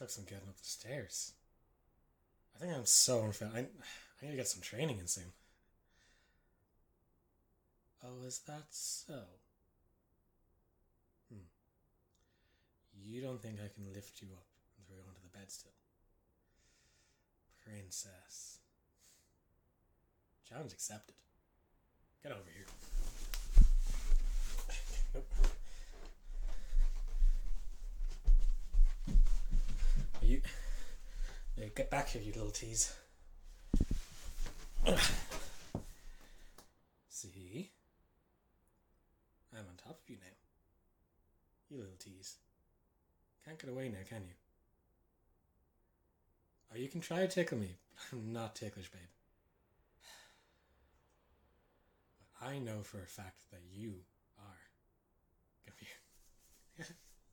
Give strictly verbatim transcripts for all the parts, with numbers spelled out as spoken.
took some getting up the stairs. I think I'm so unfit. I, I need to get some training in soon. Oh, is that so? Hmm. You don't think I can lift you up and throw you onto the bed still? Princess. Challenge accepted. Get over here. Nope. You... Yeah, get back here, you little tease. See? I'm on top of you now. You little tease. Can't get away now, can you? Oh, you can try to tickle me, but I'm not ticklish, babe. But I know for a fact that you are. Come here.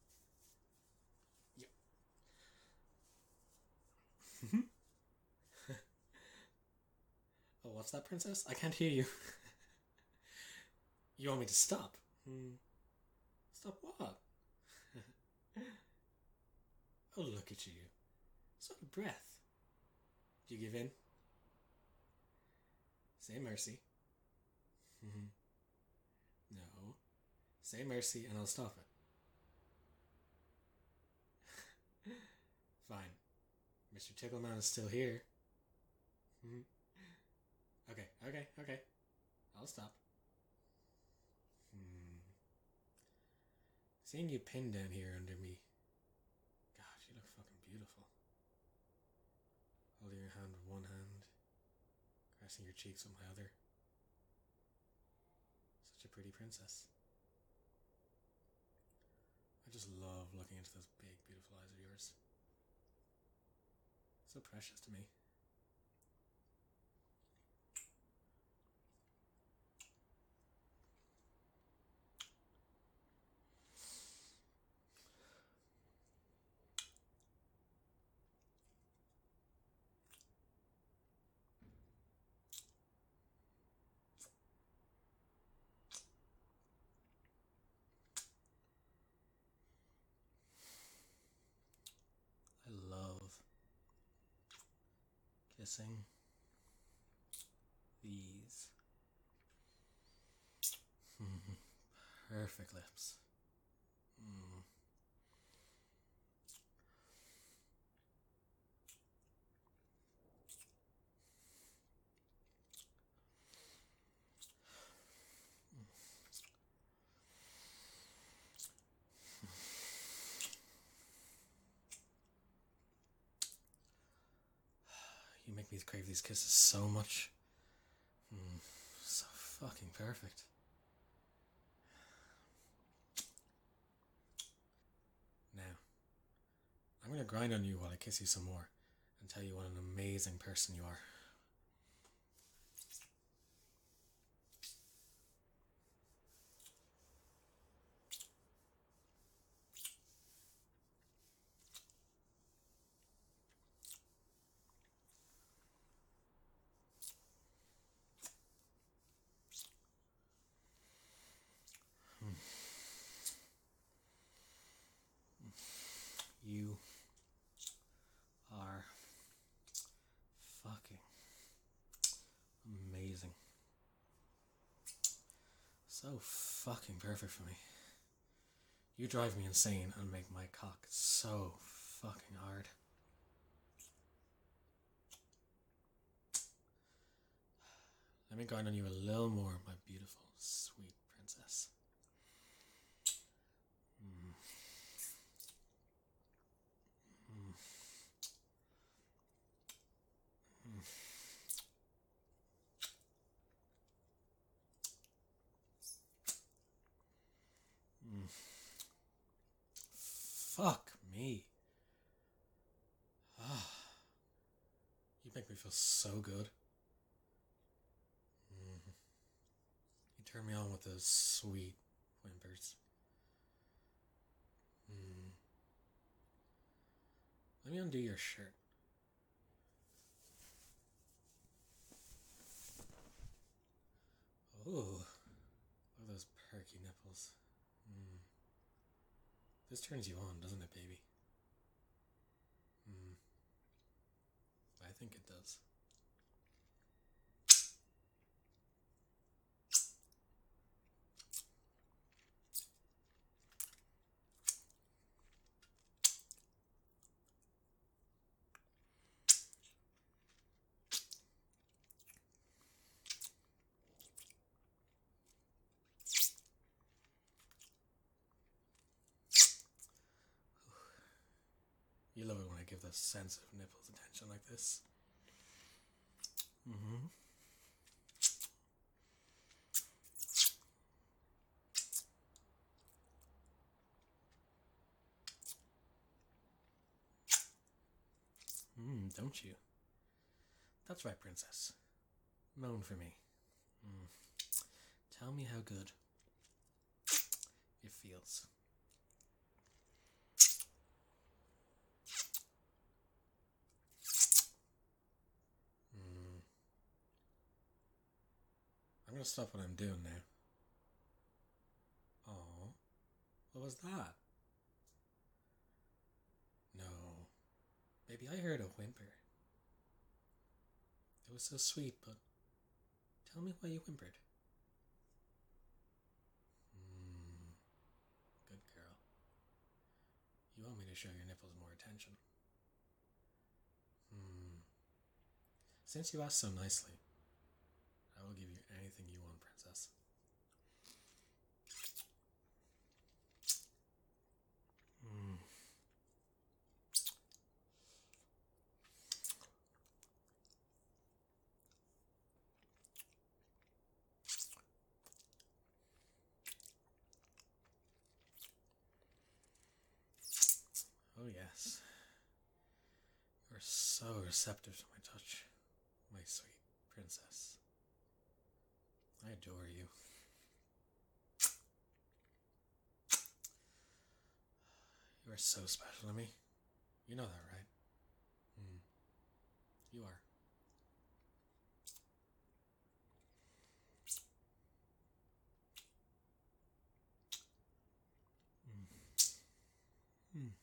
Yep. Oh, what's that, princess? I can't hear you. You want me to stop? Hmm. Stop what? Oh, look at you. It's not a breath. Do you give in? Say mercy. No. Say mercy and I'll stop it. Fine. Mister Tickleman is still here. Okay, okay, okay. I'll stop. Hmm. Seeing you pinned down here under me. Gosh, you look fucking beautiful. Holding your hand with one hand, caressing your cheeks with my other. Such a pretty princess. I just love looking into those big, beautiful eyes of yours. So precious to me. I love kissing these perfect lips. Mm. You make me crave these kisses so much. Mm. So fucking perfect. Now, I'm gonna grind on you while I kiss you some more and tell you what an amazing person you are. You are fucking amazing. So fucking perfect for me. You drive me insane and make my cock so fucking hard. Let me grind on you a little more, my beautiful, sweet princess. Mm. Mm. Mm. Mm. Fuck me. Ah. You make me feel so good. Mm. You turn me on with those sweet whimpers. Mm. Let me undo your shirt. Oh, look at those perky nipples. Mm. This turns you on, doesn't it, baby? think it does. You love it when I give the sensitive nipples attention like this. Mm-hmm. Mmm, don't you? That's right, princess. Moan for me. Mm. Tell me how good it feels. Mm. I'm gonna stop what I'm doing now. Oh, what was that? No. Baby, I heard a whimper. It was so sweet, but tell me why you whimpered. Mm. Good girl. You want me to show your nipples more attention? Hmm. Since you asked so nicely, I will give you anything you want, princess. Hmm. Oh yes. You're so receptive to my touch, my sweet princess. I adore you. You are so special to me. You know that, right? Mm. You are. Mm. Mm.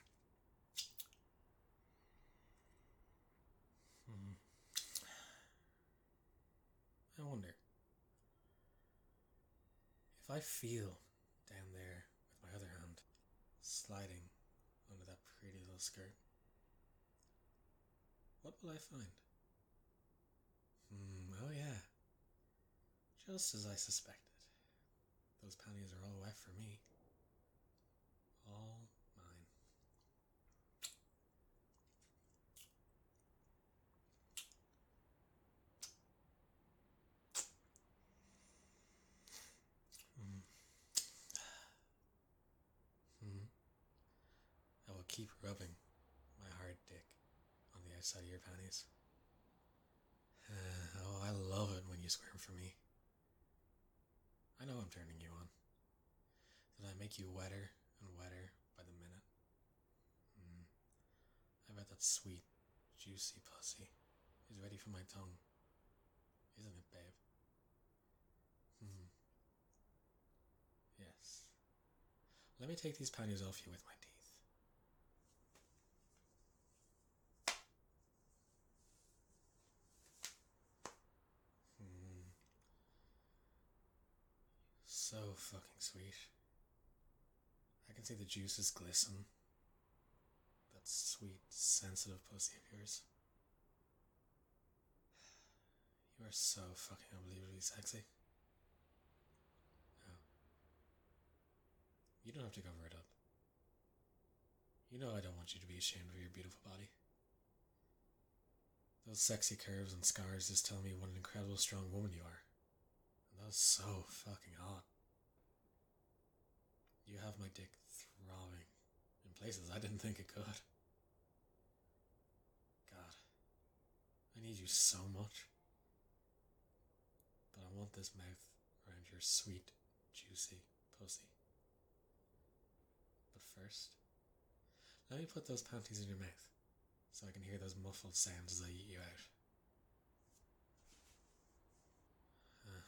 Mm. I wonder if I feel down there with my other hand sliding under that pretty little skirt, what will I find? Hmm, oh yeah, just as I suspected. Those panties are all wet for me. All mine. Mm. Mm. I will keep rubbing my hard dick on the outside of your panties. Uh, oh, I love it when you squirm for me. I know I'm turning you on. Did I make you wetter and wetter by the minute? Mm. I bet that sweet, juicy pussy is ready for my tongue. Isn't it, babe? Mm. Yes. Let me take these panties off you with my teeth. Mm. So fucking sweet. I can see the juices glisten. That sweet, sensitive pussy of yours. You are so fucking unbelievably sexy. Oh. You don't have to cover it up. You know I don't want you to be ashamed of your beautiful body. Those sexy curves and scars just tell me what an incredible strong woman you are. And that was so fucking hot. You have my dick throbbing in places I didn't think it could. God, I need you so much. But I want this mouth around your sweet, juicy pussy. But first, let me put those panties in your mouth so I can hear those muffled sounds as I eat you out. Uh.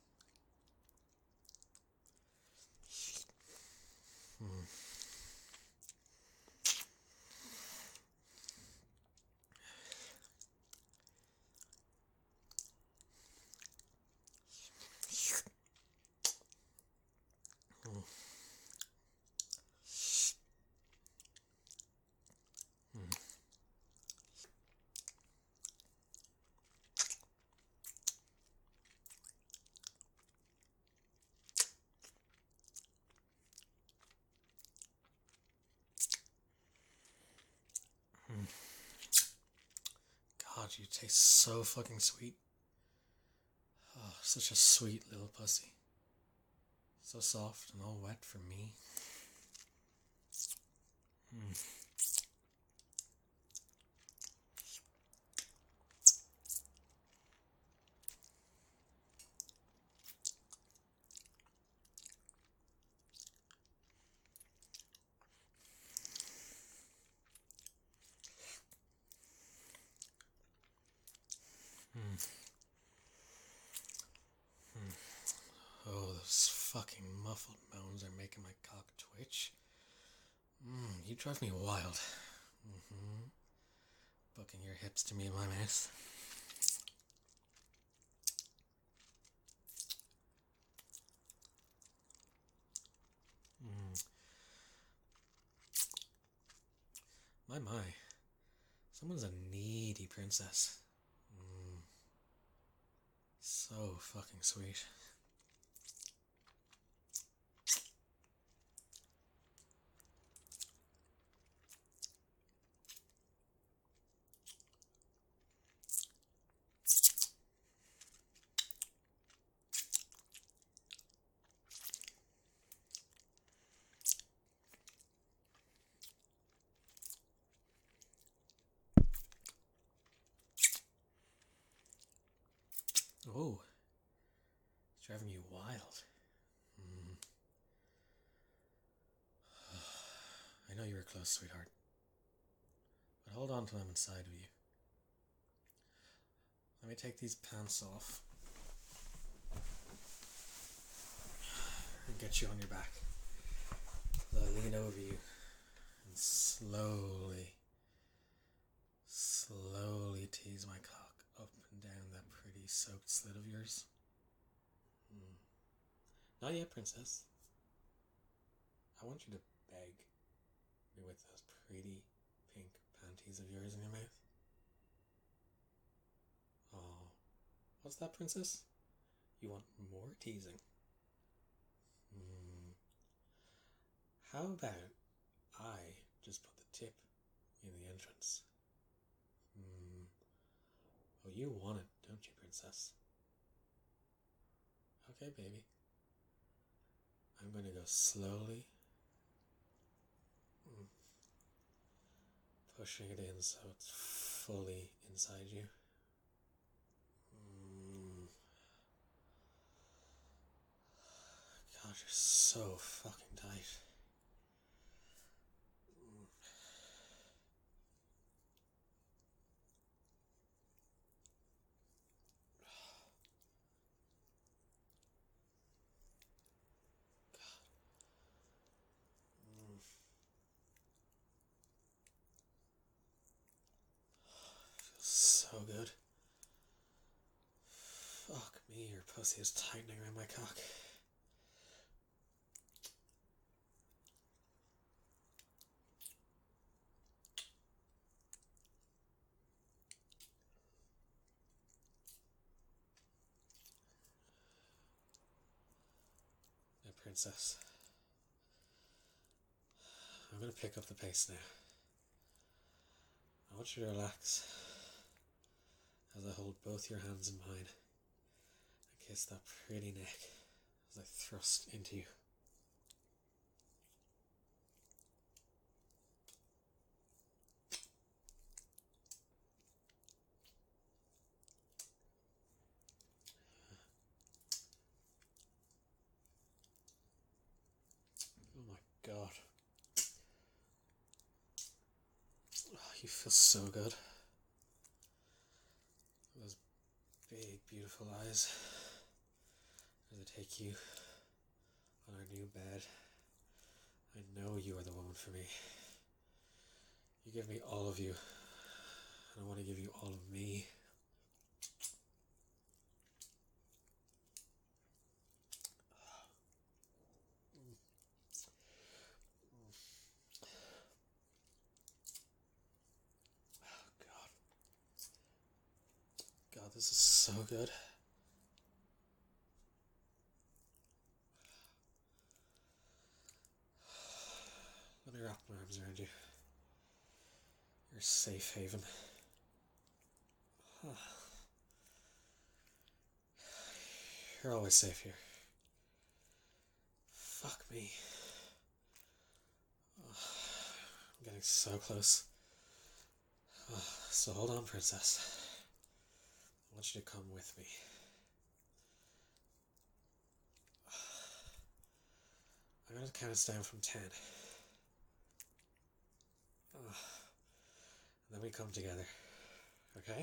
Hmm. God, you taste so fucking sweet. Oh, such a sweet little pussy. So soft and all wet for me. Mm. Mm. Mm. Oh, those fucking muffled moans are making my cock twitch. Mm, you drive me wild. Mm-hmm. Bucking your hips to me in my mouth. Mm. My, my. Someone's a needy princess. Mm. So fucking sweet. Oh, it's driving you wild. Mm. I know you were close, sweetheart. But hold on till I'm inside of you. Let me take these pants off and get you on your back. I'll lean over you and slowly, slowly tease my cock up and down that pretty soaked slit of yours. Mm. Not yet, princess. I want you to beg me with those pretty pink panties of yours in your mouth. Oh, what's that, princess? You want more teasing? Mm. How about I just put the tip in the entrance? Mm. Oh, you want it, don't you, princess? Okay, baby. I'm going to go slowly, mm, pushing it in so it's fully inside you. Mm. God, you're so fucking tight. Mm. Mm. Feels so good. Fuck me, your pussy is tightening around my cock. Now, princess, I'm going to pick up the pace now. I want you to relax as I hold both your hands in mine and kiss that pretty neck as I thrust into you. Oh my god. Oh, you feel so good. Those big, beautiful eyes as I take you on our new bed. I know you are the woman for me. You give me all of you, and I want to give you all of me. Oh god. God, this is so good. Let me wrap my arms around you. Your safe haven. You're always safe here. Fuck me. I'm getting so close. So hold on, princess. I want you to come with me. I'm gonna count us down from ten. And then we come together. Okay?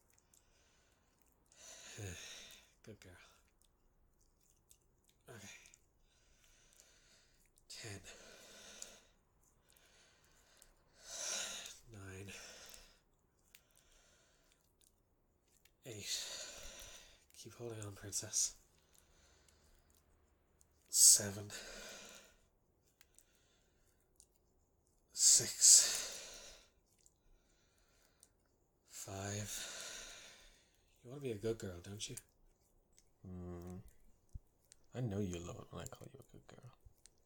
Good girl. Okay. Ten. Nine. Eight. Keep holding on, princess. Seven. Six. Five. You want to be a good girl, don't you? Mm. I know you love it when I call you a good girl.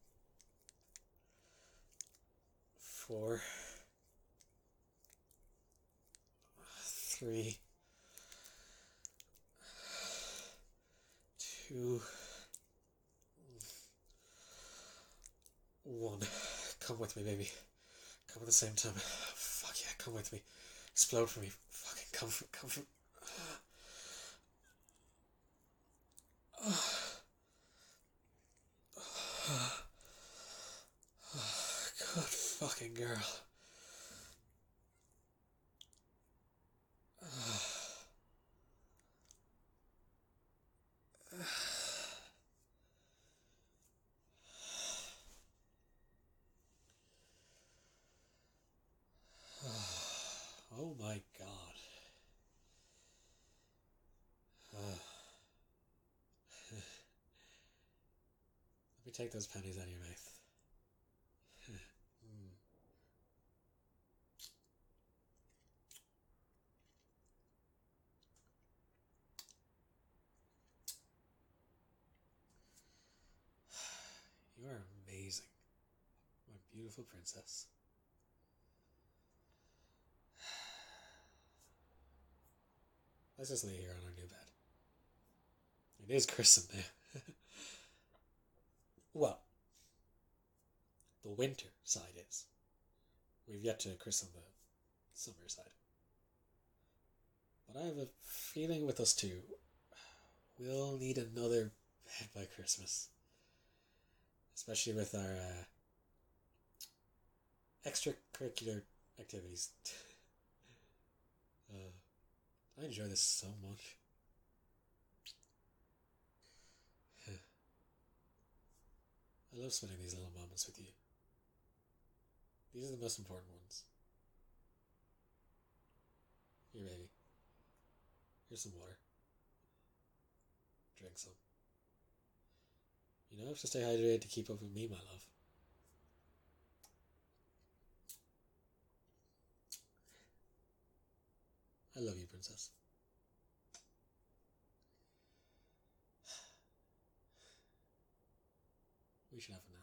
Four. Three. Two. One. Come with me, baby. Come at the same time. Fuck yeah, come with me. Explode for me. Fucking come for, come for. Good fucking girl. Oh my god. Let me take those pennies out of your mouth. mm. You are amazing, my beautiful princess. Let's just lay here on our new bed. It is christened now. Well, the winter side is. We've yet to christen the summer side. But I have a feeling with us two, we'll need another bed by Christmas. Especially with our uh, extracurricular activities. uh, I enjoy this so much. I love spending these little moments with you. These are the most important ones. Here, baby. Here's some water. Drink some. You know, have to stay hydrated to keep up with me, my love. I love you, princess. We should have a nap.